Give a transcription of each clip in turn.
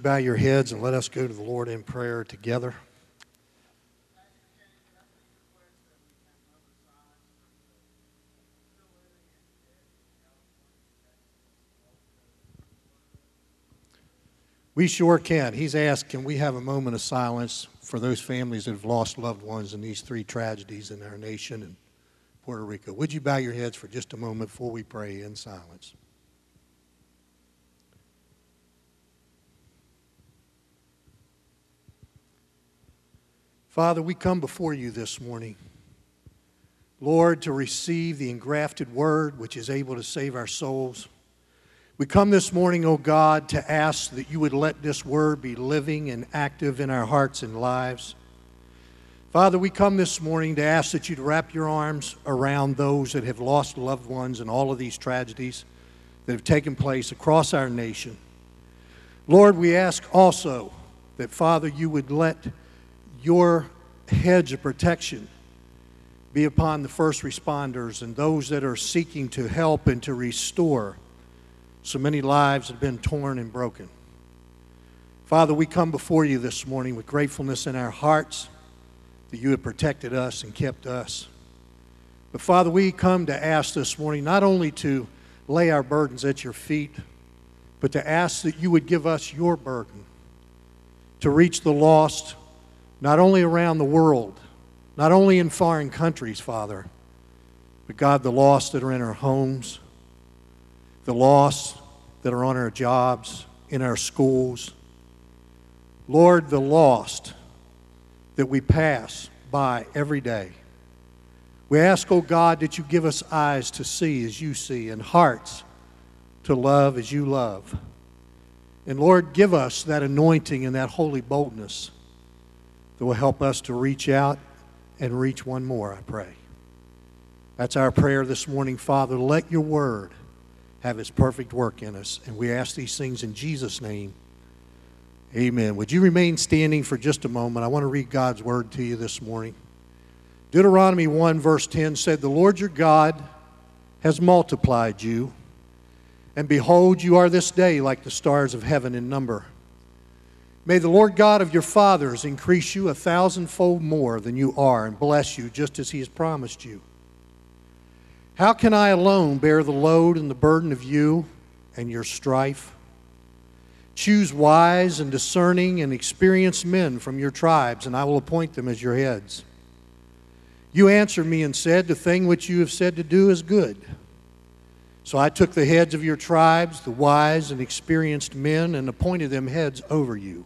bow your heads and let us go to the Lord in prayer together? We sure can. He's asked, can we have a moment of silence for those families that have lost loved ones in these three tragedies in our nation and Puerto Rico? Would you bow your heads for just a moment before we pray in silence? Father, we come before you this morning, Lord, to receive the engrafted word which is able to save our souls. We come this morning, O God, to ask that you would let this word be living and active in our hearts and lives. Father, we come this morning to ask that you'd wrap your arms around those that have lost loved ones in all of these tragedies that have taken place across our nation. Lord, we ask also that, Father, you would let your hedge of protection be upon the first responders and those that are seeking to help and to restore so many lives have been torn and broken. Father, we come before you this morning with gratefulness in our hearts that you have protected us and kept us. But Father, we come to ask this morning not only to lay our burdens at your feet, but to ask that you would give us your burden to reach the lost, not only around the world, not only in foreign countries, Father, but God, the lost that are in our homes, the lost that are on our jobs, in our schools. Lord, the lost that we pass by every day. We ask, oh God, that you give us eyes to see as you see and hearts to love as you love. And Lord, give us that anointing and that holy boldness that will help us to reach out and reach one more, I pray. That's our prayer this morning, Father. Let your word have its perfect work in us. And we ask these things in Jesus' name. Amen. Would you remain standing for just a moment? I want to read God's word to you this morning. Deuteronomy 1 verse 10 said, "The Lord your God has multiplied you, and behold, you are this day like the stars of heaven in number. May the Lord God of your fathers increase you 1,000-fold more than you are and bless you just as he has promised you. How can I alone bear the load and the burden of you and your strife? Choose wise and discerning and experienced men from your tribes, and I will appoint them as your heads. You answered me and said, the thing which you have said to do is good. So I took the heads of your tribes, the wise and experienced men, and appointed them heads over you,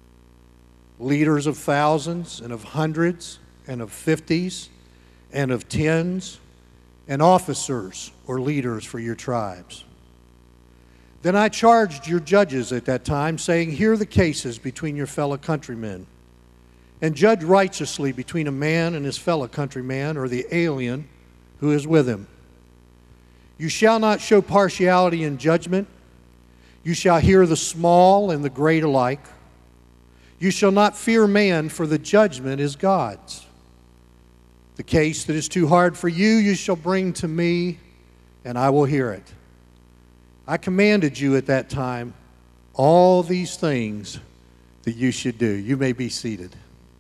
leaders of thousands and of hundreds and of 50s and of 10s, and officers or leaders for your tribes. Then I charged your judges at that time, saying, hear the cases between your fellow countrymen, and judge righteously between a man and his fellow countryman, or the alien who is with him. You shall not show partiality in judgment. You shall hear the small and the great alike. You shall not fear man, for the judgment is God's. The case that is too hard for you, you shall bring to me, and I will hear it. I commanded you at that time all these things that you should do." You may be seated.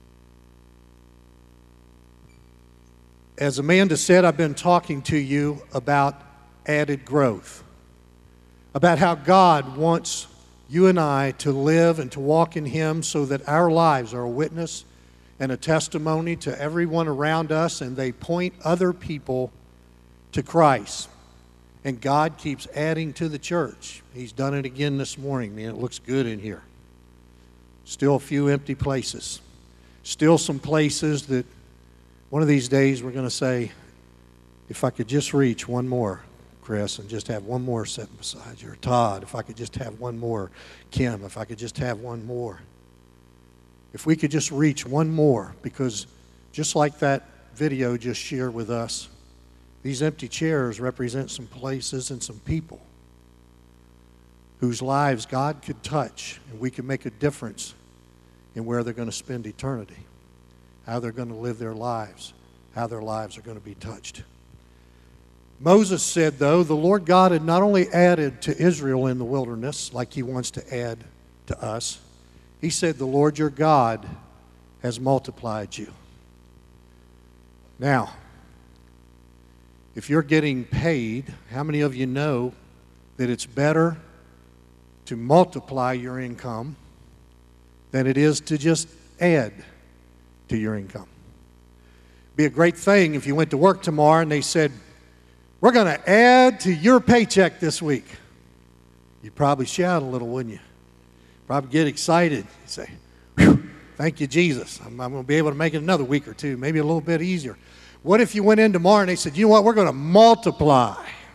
As Amanda said, I've been talking to you about added growth, about how God wants you and I to live and to walk in him so that our lives are a witness and a testimony to everyone around us, and they point other people to Christ. And God keeps adding to the church. He's done it again this morning. Man, it looks good in here. Still a few empty places. Still some places that one of these days we're going to say, if I could just reach one more, Chris, and just have one more sitting beside you. Or Todd, if I could just have one more. Kim, if I could just have one more. If we could just reach one more, because just like that video just shared with us, these empty chairs represent some places and some people whose lives God could touch, and we could make a difference in where they're going to spend eternity, how they're going to live their lives, how their lives are going to be touched. Moses said, though, the Lord God had not only added to Israel in the wilderness like he wants to add to us, He said, the Lord your God has multiplied you. Now, if you're getting paid, how many of you know that it's better to multiply your income than it is to just add to your income? It'd be a great thing if you went to work tomorrow and they said, we're going to add to your paycheck this week. You'd probably shout a little, wouldn't you? Probably get excited. You'd say, whew, thank you, Jesus. I'm going to be able to make it another week or two, maybe a little bit easier. What if you went in tomorrow and they said, you know what, we're going to multiply.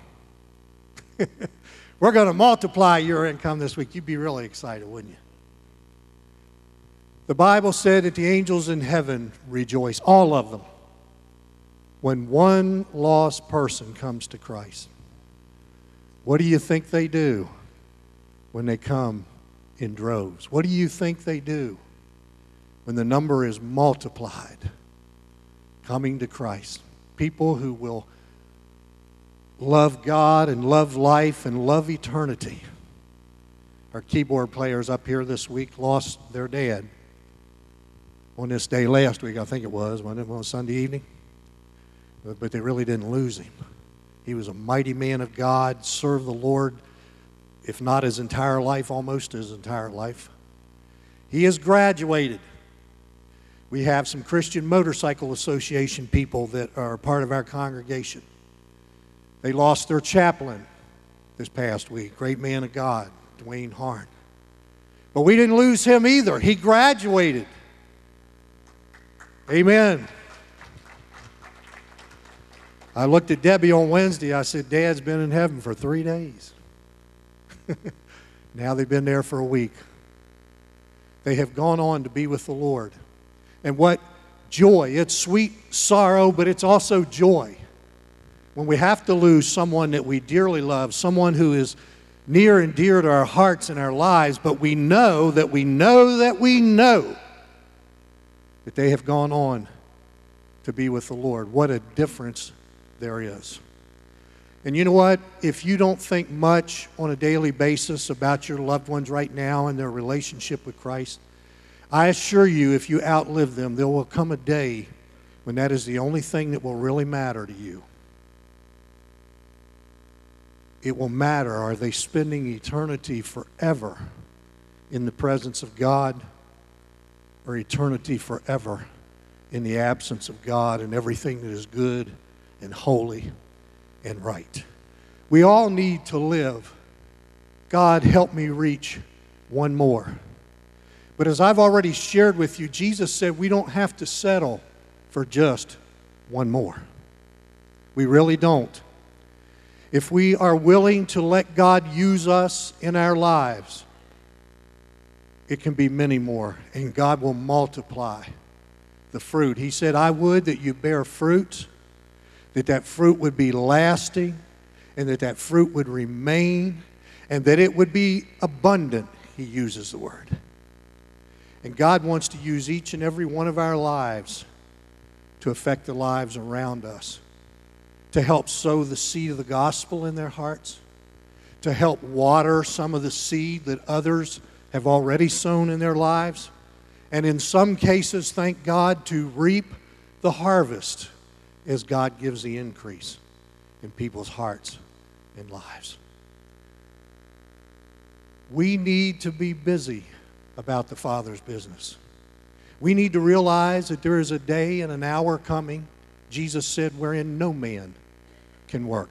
We're going to multiply your income this week. You'd be really excited, wouldn't you? The Bible said that the angels in heaven rejoice, all of them, when one lost person comes to Christ. What do you think they do when they come in droves? What do you think they do when the number is multiplied coming to Christ? People who will love God and love life and love eternity. Our keyboard players up here this week lost their dad on this day last week, I think it was, wasn't it, on Sunday evening? But they really didn't lose him. He was a mighty man of God, served the Lord, if not his entire life, almost his entire life. He has graduated. We have some Christian Motorcycle Association people that are part of our congregation. They lost their chaplain this past week, great man of God, Dwayne Harn. But we didn't lose him either. He graduated. Amen. I looked at Debbie on Wednesday. I said, Dad's been in heaven for 3 days. Now they've been there for a week. They have gone on to be with the Lord. And what joy. It's sweet sorrow, but it's also joy. When we have to lose someone that we dearly love, someone who is near and dear to our hearts and our lives, but we know that we know that we know that they have gone on to be with the Lord. What a difference there is. And you know what? If you don't think much on a daily basis about your loved ones right now and their relationship with Christ, I assure you, if you outlive them, there will come a day when that is the only thing that will really matter to you. It will matter. Are they spending eternity forever in the presence of God, or eternity forever in the absence of God and everything that is good and holy and right? We all need to live. God, help me reach one more. But as I've already shared with you, Jesus said we don't have to settle for just one more. We really don't. If we are willing to let God use us in our lives, it can be many more, and God will multiply the fruit. He said, I would that you bear fruit, that fruit would be lasting, and that fruit would remain, and that it would be abundant, he uses the word. And God wants to use each and every one of our lives to affect the lives around us, to help sow the seed of the gospel in their hearts, to help water some of the seed that others have already sown in their lives, and in some cases, thank God, to reap the harvest as God gives the increase in people's hearts and lives. We need to be busy about the Father's business. We need to realize that there is a day and an hour coming, Jesus said, wherein no man can work.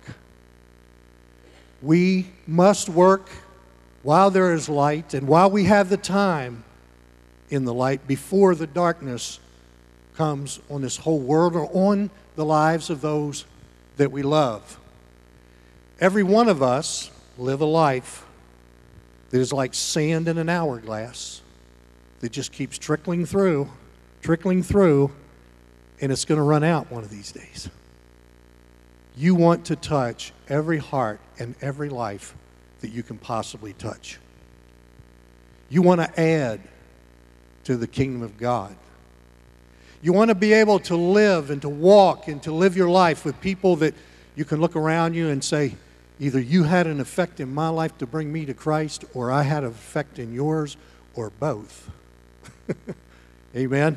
We must work while there is light and while we have the time in the light before the darkness comes on this whole world or on the lives of those that we love. Every one of us live a life that is like sand in an hourglass that just keeps trickling through, and it's going to run out one of these days. You want to touch every heart and every life that you can possibly touch. You want to add to the kingdom of God. You want to be able to live and to walk and to live your life with people that you can look around you and say, either you had an effect in my life to bring me to Christ, or I had an effect in yours, or both. Amen?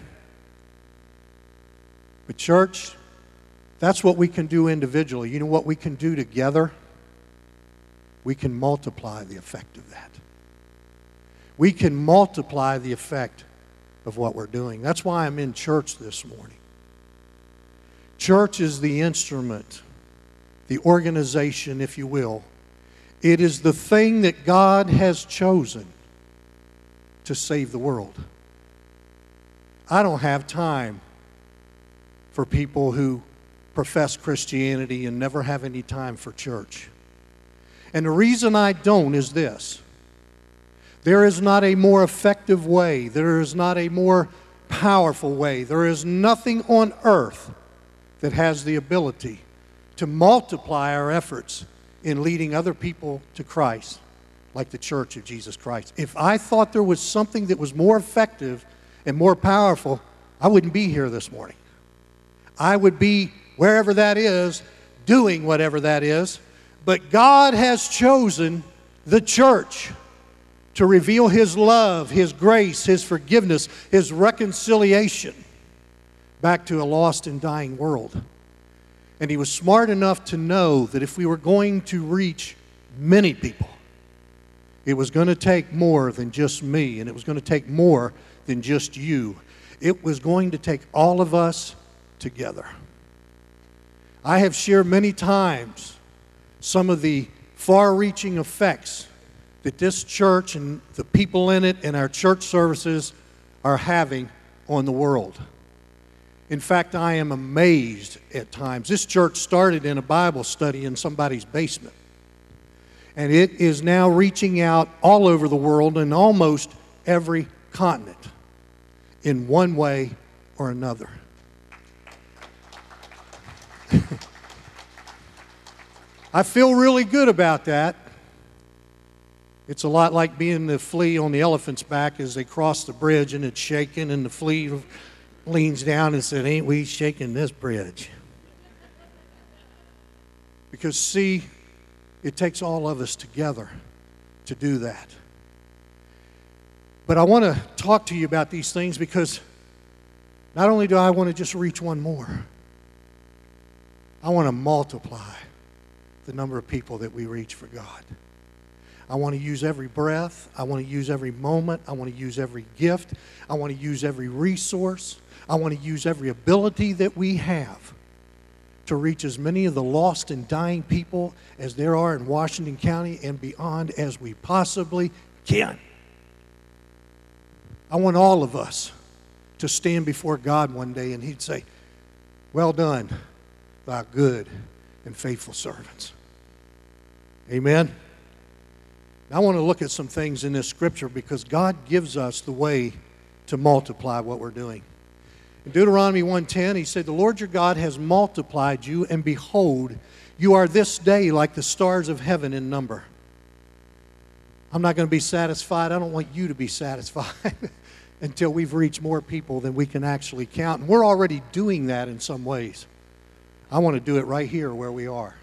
But church, that's what we can do individually. You know what we can do together? We can multiply the effect of that. We can multiply the effect of what we're doing. That's why I'm in church this morning. Church is the instrument, the organization, if you will. It is the thing that God has chosen to save the world. I don't have time for people who profess Christianity and never have any time for church. And the reason I don't is this. There is not a more effective way. There is not a more powerful way. There is nothing on earth that has the ability to multiply our efforts in leading other people to Christ like the Church of Jesus Christ. If I thought there was something that was more effective and more powerful, I wouldn't be here this morning. I would be wherever that is, doing whatever that is. But God has chosen the church to reveal His love, His grace, His forgiveness, His reconciliation back to a lost and dying world. And He was smart enough to know that if we were going to reach many people, it was going to take more than just me, and it was going to take more than just you. It was going to take all of us together. I have shared many times some of the far-reaching effects that this church and the people in it and our church services are having on the world. In fact, I am amazed at times. This church started in a Bible study in somebody's basement. And it is now reaching out all over the world in almost every continent in one way or another. I feel really good about that. It's a lot like being the flea on the elephant's back as they cross the bridge and it's shaking and the flea leans down and said, "Ain't we shaking this bridge?" Because see, it takes all of us together to do that. But I want to talk to you about these things because not only do I want to just reach one more, I want to multiply the number of people that we reach for God. I want to use every breath. I want to use every moment. I want to use every gift. I want to use every resource. I want to use every ability that we have to reach as many of the lost and dying people as there are in Washington County and beyond as we possibly can. I want all of us to stand before God one day and He'd say, "Well done, thy good and faithful servants." Amen? I want to look at some things in this scripture because God gives us the way to multiply what we're doing. In Deuteronomy 1:10, He said, "The Lord your God has multiplied you, and behold, you are this day like the stars of heaven in number." I'm not going to be satisfied. I don't want you to be satisfied until we've reached more people than we can actually count. And we're already doing that in some ways. I want to do it right here where we are.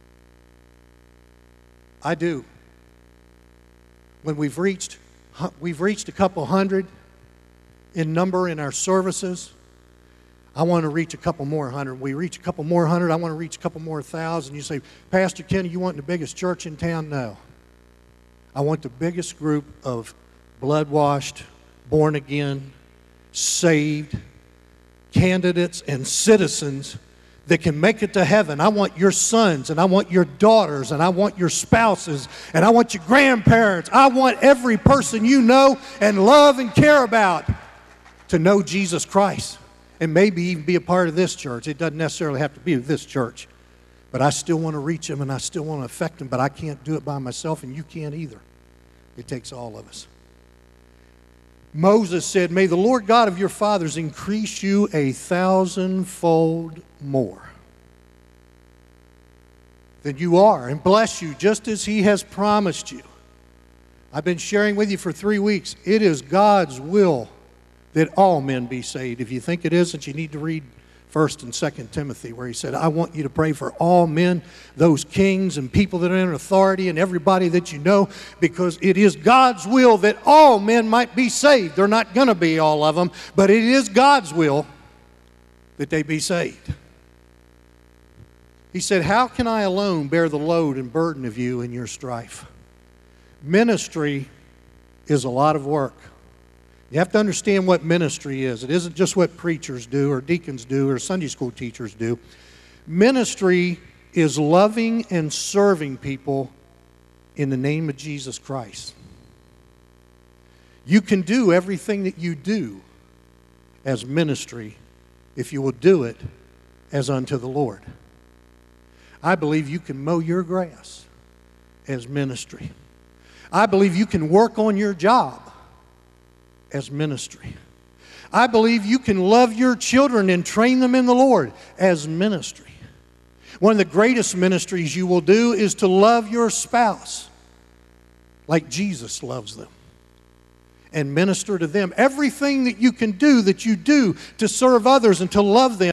I do. When we've reached a couple hundred in number in our services, I want to reach a couple more hundred. We reach a couple more hundred, I want to reach a couple more thousand. You say, "Pastor Kenny, you want the biggest church in town?" No. I want the biggest group of blood-washed, born-again, saved candidates and citizens that can make it to heaven. I want your sons, and I want your daughters, and I want your spouses, and I want your grandparents. I want every person you know and love and care about to know Jesus Christ and maybe even be a part of this church. It doesn't necessarily have to be this church, but I still want to reach them and I still want to affect them, but I can't do it by myself, and you can't either. It takes all of us. Moses said, "May the Lord God of your fathers increase you 1,000-fold more than you are and bless you just as He has promised you." I've been sharing with you for 3 weeks. It is God's will that all men be saved. If you think it isn't, you need to read 1st and 2nd Timothy, where he said, I want you to pray for all men, those kings and people that are in authority and everybody that you know, because it is God's will that all men might be saved. They're not going to be all of them, but it is God's will that they be saved. He said, how can I alone bear the load and burden of you in your strife? Ministry is a lot of work. You have to understand what ministry is. It isn't just what preachers do or deacons do or Sunday school teachers do. Ministry is loving and serving people in the name of Jesus Christ. You can do everything that you do as ministry if you will do it as unto the Lord. I believe you can mow your grass as ministry. I believe you can work on your job as ministry. I believe you can love your children and train them in the Lord as ministry. One of the greatest ministries you will do is to love your spouse like Jesus loves them and minister to them. Everything that you can do, that you do to serve others and to love them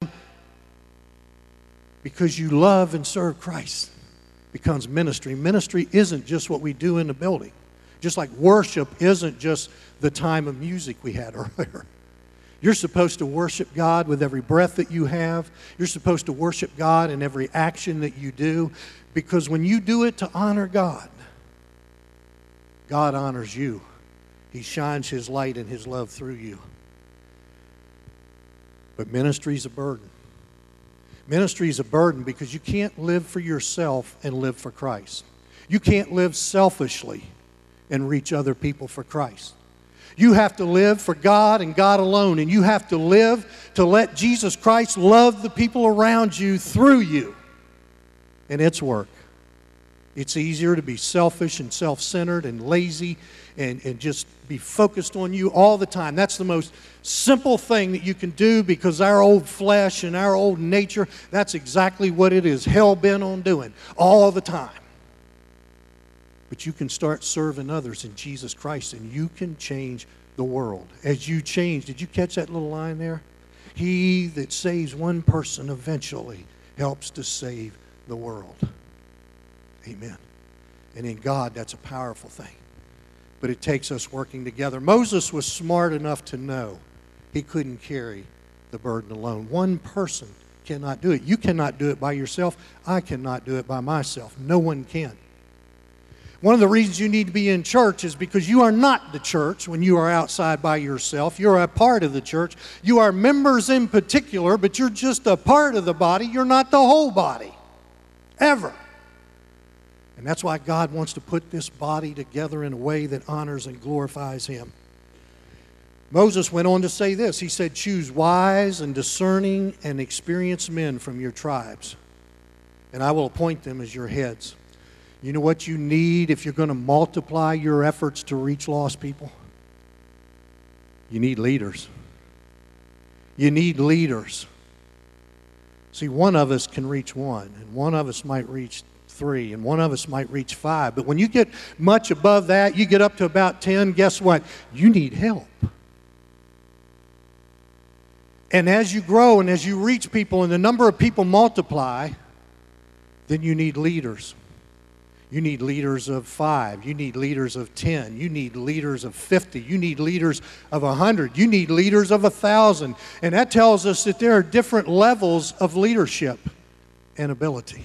because you love and serve Christ becomes ministry. Ministry isn't just what we do in the building. Just like worship isn't just the time of music we had earlier. You're supposed to worship God with every breath that you have. You're supposed to worship God in every action that you do, because when you do it to honor God, God honors you. He shines His light and His love through you. But ministry's a burden. Ministry is a burden because you can't live for yourself and live for Christ. You can't live selfishly and reach other people for Christ. You have to live for God and God alone, and you have to live to let Jesus Christ love the people around you through you. And it's work. It's easier to be selfish and self-centered and lazy and just be focused on you all the time. That's the most simple thing that you can do, because our old flesh and our old nature, that's exactly what it is hell-bent on doing all the time. But you can start serving others in Jesus Christ, and you can change the world. As you change, did you catch that little line there? He that saves one person eventually helps to save the world. Amen. And in God, that's a powerful thing. But it takes us working together. Moses was smart enough to know he couldn't carry the burden alone. One person cannot do it. You cannot do it by yourself. I cannot do it by myself. No one can. One of the reasons you need to be in church is because you are not the church when you are outside by yourself. You're a part of the church. You are members in particular, but you're just a part of the body. You're not the whole body, ever. And that's why God wants to put this body together in a way that honors and glorifies Him. Moses went on to say this. He said, choose wise and discerning and experienced men from your tribes, and I will appoint them as your heads. You know what you need if you're going to multiply your efforts to reach lost people? You need leaders. You need leaders. See, one of us can reach one, and one of us might reach 3, and one of us might reach 5. But when you get much above that, you get up to about 10, guess what? You need help. And as you grow and as you reach people and the number of people multiply, then you need leaders. You need leaders of 5. You need leaders of 10. You need leaders of 50. You need leaders of 100. You need leaders of 1,000. And that tells us that there are different levels of leadership and ability.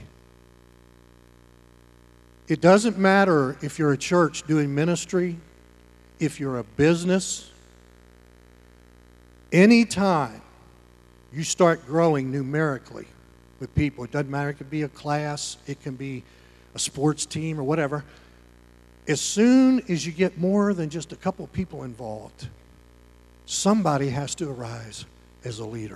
It doesn't matter if you're a church doing ministry, if you're a business. Anytime you start growing numerically with people, it doesn't matter, it could be a class, it can be a sports team or whatever. As soon as you get more than just a couple of people involved, somebody has to arise as a leader.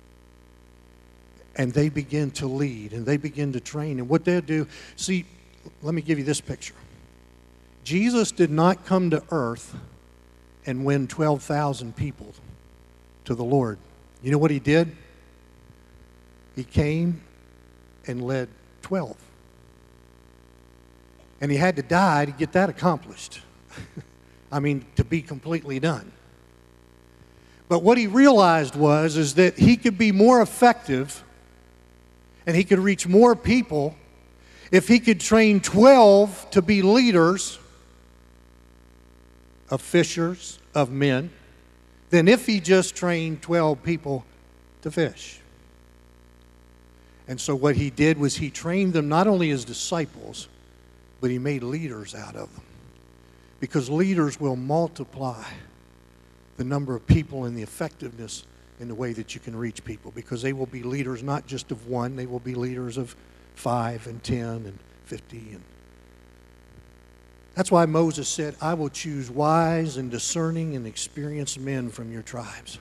And they begin to lead and they begin to train. And what they'll do, see, let me give you this picture. Jesus did not come to earth and win 12,000 people to the Lord. You know what He did? He came and led 12. And He had to die to get that accomplished. I mean, to be completely done. But what he realized is that he could be more effective and he could reach more people if he could train 12 to be leaders of fishers, of men, than if he just trained 12 people to fish. And so what he did was he trained them not only as disciples, but he made leaders out of them. Because leaders will multiply the number of people and the effectiveness in the way that you can reach people. Because they will be leaders not just of one, they will be leaders of 5 and 10 and 50. And that's why Moses said, I will choose wise and discerning and experienced men from your tribes.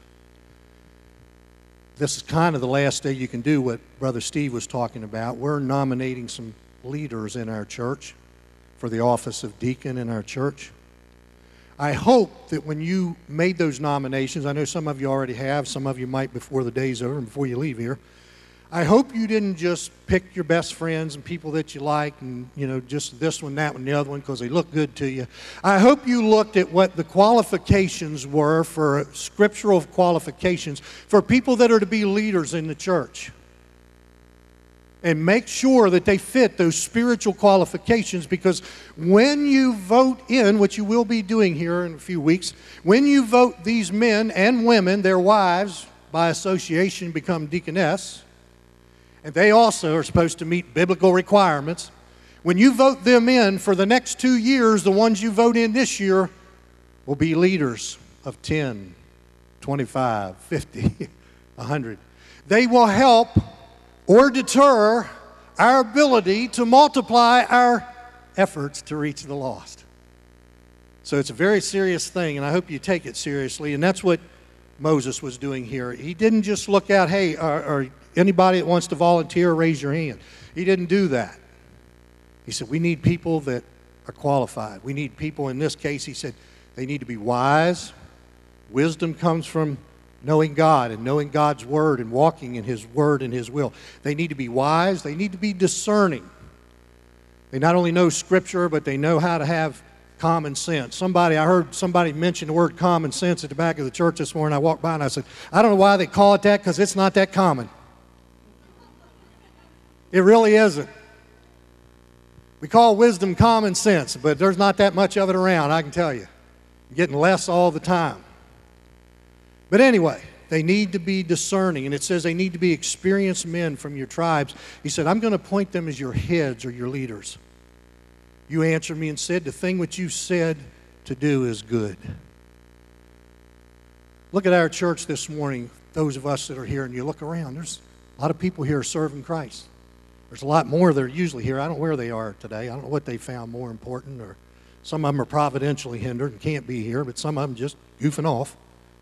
This is kind of the last day you can do what Brother Steve was talking about. We're nominating some leaders in our church for the office of deacon in our church. I hope that when you made those nominations, I know some of you already have, some of you might before the day's over and before you leave here. I hope you didn't just pick your best friends and people that you like and, just this one, that one, the other one because they look good to you. I hope you looked at what the qualifications were for scriptural qualifications for people that are to be leaders in the church. And make sure that they fit those spiritual qualifications, because when you vote in, which you will be doing here in a few weeks, when you vote these men and women, their wives, by association become deaconess, and they also are supposed to meet biblical requirements. When you vote them in for the next 2 years, the ones you vote in this year will be leaders of 10, 25, 50, 100. They will help or deter our ability to multiply our efforts to reach the lost. So it's a very serious thing, and I hope you take it seriously, and that's what Moses was doing here. He didn't just look out, hey, or anybody that wants to volunteer, raise your hand. He didn't do that. He said, we need people that are qualified. We need people, in this case, he said, they need to be wise. Wisdom comes from knowing God and knowing God's Word and walking in His Word and His will. They need to be wise. They need to be discerning. They not only know Scripture, but they know how to have common sense. I heard somebody mention the word common sense at the back of the church this morning. I walked by and I said, I don't know why they call it that, because it's not that common. It really isn't. We call wisdom common sense, but there's not that much of it around, I can tell you. You're getting less all the time. But anyway, they need to be discerning, and it says they need to be experienced men from your tribes. He said, I'm going to appoint them as your heads or your leaders. You answered me and said, the thing which you said to do is good. Look at our church this morning, those of us that are here, and you look around. There's a lot of people here serving Christ. There's a lot more that are usually here. I don't know where they are today. I don't know what they found more important, or some of them are providentially hindered and can't be here, but some of them just goofing off.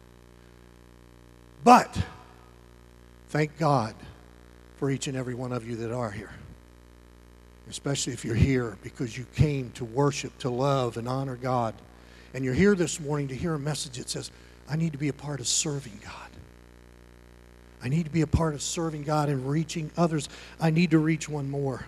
But thank God for each and every one of you that are here. Especially if you're here because you came to worship, to love, and honor God. And you're here this morning to hear a message that says, I need to be a part of serving God. I need to be a part of serving God and reaching others. I need to reach one more.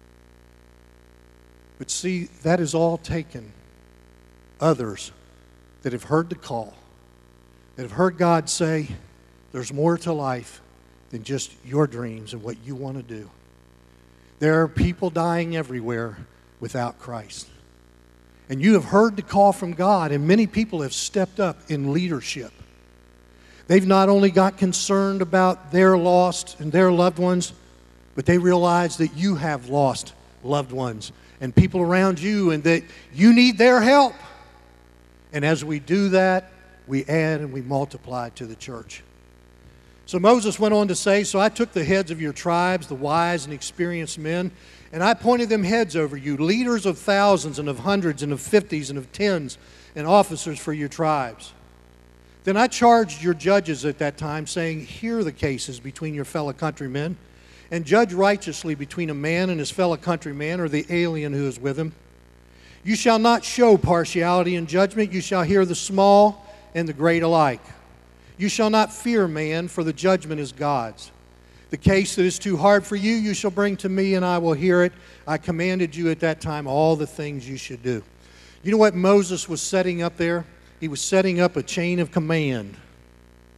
But see, that is all taken others that have heard the call, that have heard God say, there's more to life than just your dreams and what you want to do. There are people dying everywhere without Christ. And you have heard the call from God, and many people have stepped up in leadership. They've not only got concerned about their lost and their loved ones, but they realize that you have lost loved ones and people around you, and that you need their help. And as we do that, we add and we multiply to the church. So Moses went on to say, so I took the heads of your tribes, the wise and experienced men, and I appointed them heads over you, leaders of thousands and of hundreds and of 50s and of 10s, and officers for your tribes. Then I charged your judges at that time, saying, hear the cases between your fellow countrymen, and judge righteously between a man and his fellow countryman, or the alien who is with him. You shall not show partiality in judgment. You shall hear the small and the great alike. You shall not fear man, for the judgment is God's. The case that is too hard for you, you shall bring to me, and I will hear it. I commanded you at that time all the things you should do. You know what Moses was setting up there? He was setting up a chain of command.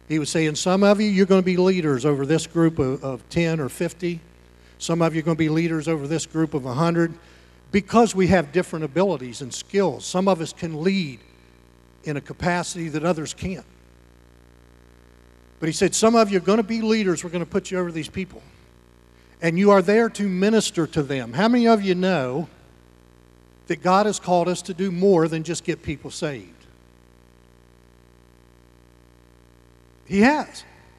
He was saying, some of you, you're going to be leaders over this group of 10 or 50. Some of you are going to be leaders over this group of 100. Because we have different abilities and skills, some of us can lead in a capacity that others can't. But he said, some of you are going to be leaders. We're going to put you over these people. And you are there to minister to them. How many of you know that God has called us to do more than just get people saved? He has.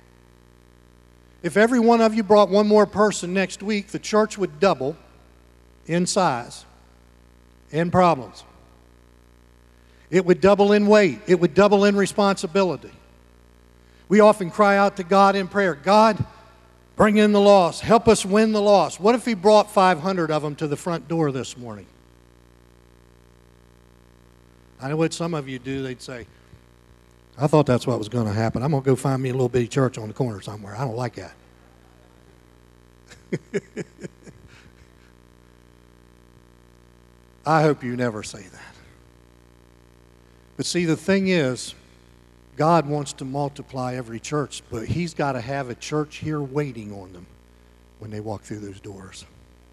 If every one of you brought one more person next week, the church would double in size and problems. It would double in weight. It would double in responsibility. We often cry out to God in prayer, God, bring in the lost. Help us win the lost. What if He brought 500 of them to the front door this morning? I know what some of you do. They'd say, I thought that's what was going to happen. I'm going to go find me a little bitty church on the corner somewhere. I don't like that. I hope you never say that. But see, the thing is, God wants to multiply every church, but He's got to have a church here waiting on them when they walk through those doors.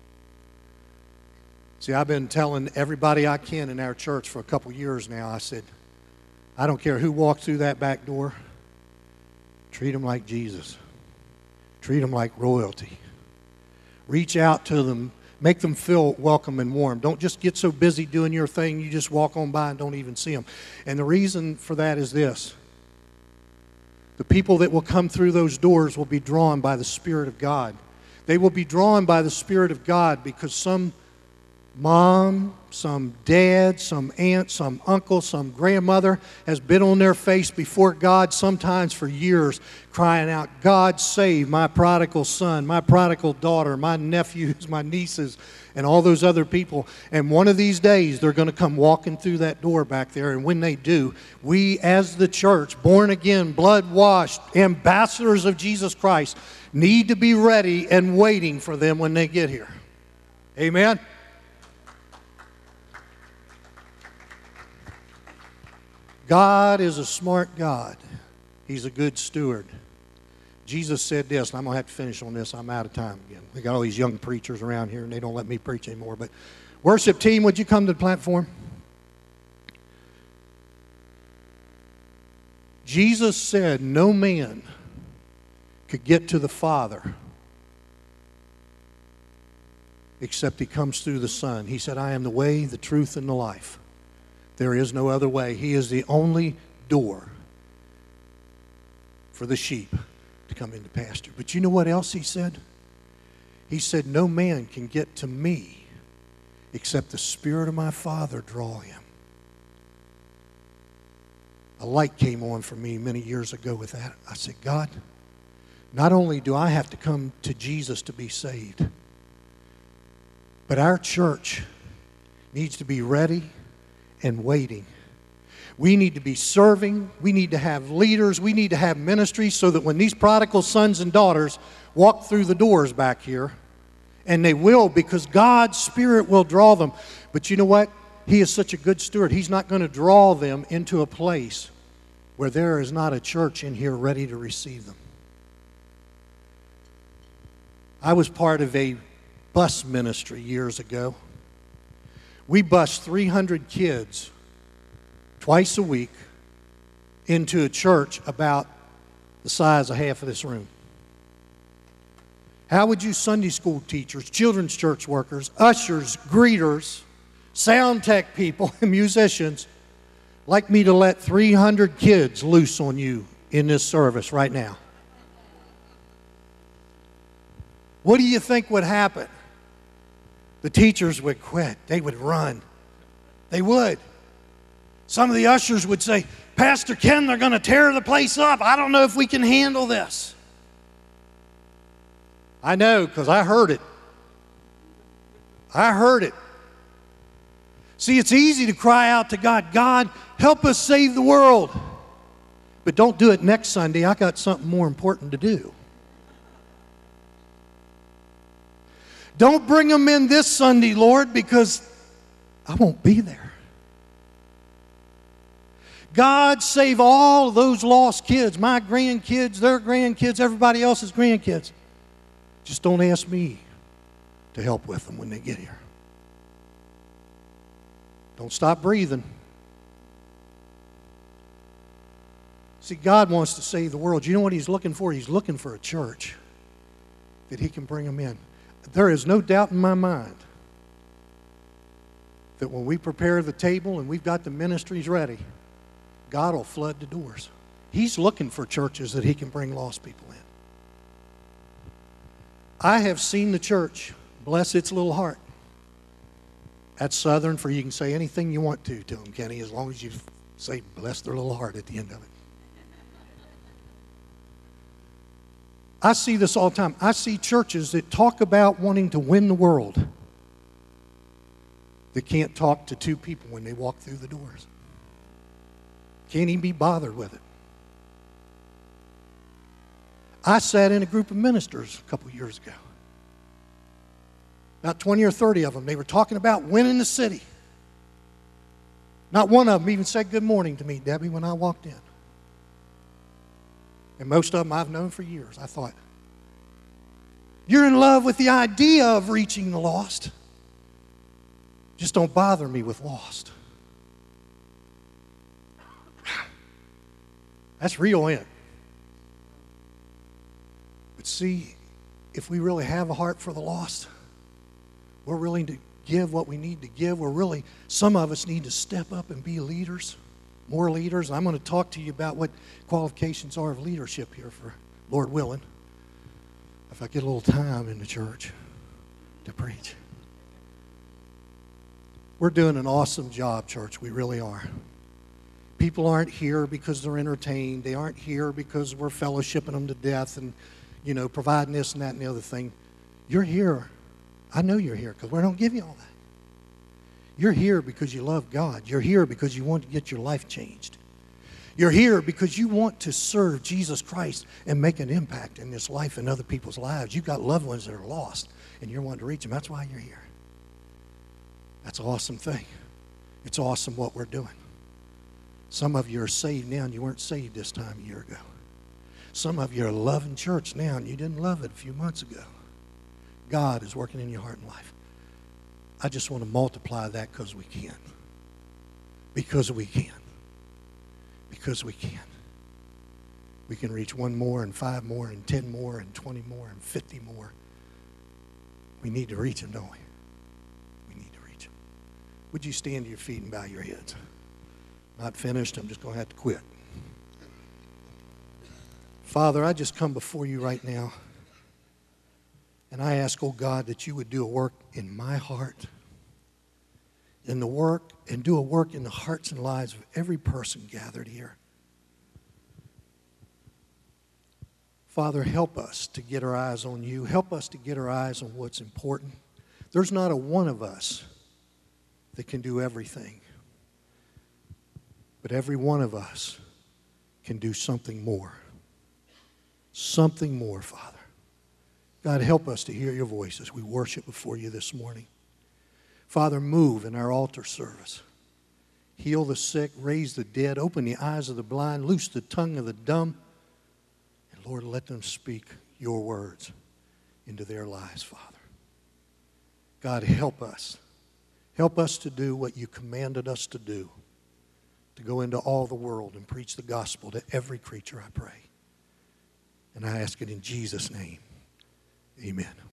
See, I've been telling everybody I can in our church for a couple years now, I said, I don't care who walks through that back door, treat them like Jesus. Treat them like royalty. Reach out to them. Make them feel welcome and warm. Don't just get so busy doing your thing, you just walk on by and don't even see them. And the reason for that is this. The people that will come through those doors will be drawn by the Spirit of God. They will be drawn by the Spirit of God because some mom, some dad, some aunt, some uncle, some grandmother has been on their face before God sometimes for years crying out, God save my prodigal son, my prodigal daughter, my nephews, my nieces, and all those other people. And one of these days they're going to come walking through that door back there, and when they do, we as the church, born again, blood-washed, ambassadors of Jesus Christ, need to be ready and waiting for them when they get here. Amen? God is a smart God. He's a good steward. Jesus said this, and I'm going to have to finish on this. I'm out of time again. We got all these young preachers around here, and they don't let me preach anymore. But worship team, would you come to the platform? Jesus said no man could get to the Father except he comes through the Son. He said, I am the way, the truth, and the life. There is no other way. He is the only door for the sheep to come into pasture. But you know what else he said? He said, no man can get to me except the Spirit of my Father draw him. A light came on for me many years ago with that. I said, God, not only do I have to come to Jesus to be saved, but our church needs to be ready and waiting. We need to be serving. We need to have leaders. We need to have ministries so that when these prodigal sons and daughters walk through the doors back here, and they will because God's Spirit will draw them. But you know what? He is such a good steward. He's not going to draw them into a place where there is not a church in here ready to receive them. I was part of a bus ministry years ago. We bused 300 kids twice a week into a church about the size of half of this room. How would you Sunday school teachers, children's church workers, ushers, greeters, sound tech people, and musicians like me to let 300 kids loose on you in this service right now? What do you think would happen? The teachers would quit. They would run. They would. Some of the ushers would say, Pastor Ken, they're going to tear the place up. I don't know if we can handle this. I know, because I heard it. I heard it. See, it's easy to cry out to God, God, help us save the world. But don't do it next Sunday. I got something more important to do. Don't bring them in this Sunday, Lord, because I won't be there. God, save all those lost kids, my grandkids, their grandkids, everybody else's grandkids. Just don't ask me to help with them when they get here. Don't stop breathing. See, God wants to save the world. You know what He's looking for? He's looking for a church that He can bring them in. There is no doubt in my mind that when we prepare the table and we've got the ministries ready, God will flood the doors. He's looking for churches that He can bring lost people in. I have seen the church bless its little heart. That's Southern, for you can say anything you want to them, Kenny, as long as you say bless their little heart at the end of it. I see this all the time. I see churches that talk about wanting to win the world that can't talk to two people when they walk through the doors. Can't even be bothered with it. I sat in a group of ministers a couple years ago. About 20 or 30 of them. They were talking about winning the city. Not one of them even said good morning to me, Debbie, when I walked in. And most of them I've known for years. I thought, you're in love with the idea of reaching the lost. Just don't bother me with lost. That's real in. But see, if we really have a heart for the lost, we're willing to give what we need to give. Some of us need to step up and be leaders, more leaders. I'm going to talk to you about what qualifications are of leadership here for Lord willing, if I get a little time in the church to preach. We're doing an awesome job, church. We really are. People aren't here because they're entertained. They aren't here because we're fellowshipping them to death and, providing this and that and the other thing. You're here. I know you're here because we don't give you all that. You're here because you love God. You're here because you want to get your life changed. You're here because you want to serve Jesus Christ and make an impact in this life and other people's lives. You've got loved ones that are lost, and you're wanting to reach them. That's why you're here. That's an awesome thing. It's awesome what we're doing. Some of you are saved now, and you weren't saved this time a year ago. Some of you are loving church now, and you didn't love it a few months ago. God is working in your heart and life. I just want to multiply that because we can. Because we can. Because we can. We can reach 1 more and 5 more and 10 more and 20 more and 50 more. We need to reach them, don't we? We need to reach them. Would you stand to your feet and bow your heads? Not finished. I'm just going to have to quit. Father, I just come before you right now. And I ask, oh God, that you would do a work in my heart, do a work in the hearts and lives of every person gathered here. Father, help us to get our eyes on you. Help us to get our eyes on what's important. There's not a one of us that can do everything. But every one of us can do something more. Something more, Father. God, help us to hear your voice as we worship before you this morning. Father, move in our altar service. Heal the sick, raise the dead, open the eyes of the blind, loose the tongue of the dumb. And Lord, let them speak your words into their lives, Father. God, help us. Help us to do what you commanded us to do, to go into all the world and preach the gospel to every creature, I pray. And I ask it in Jesus' name. Amen.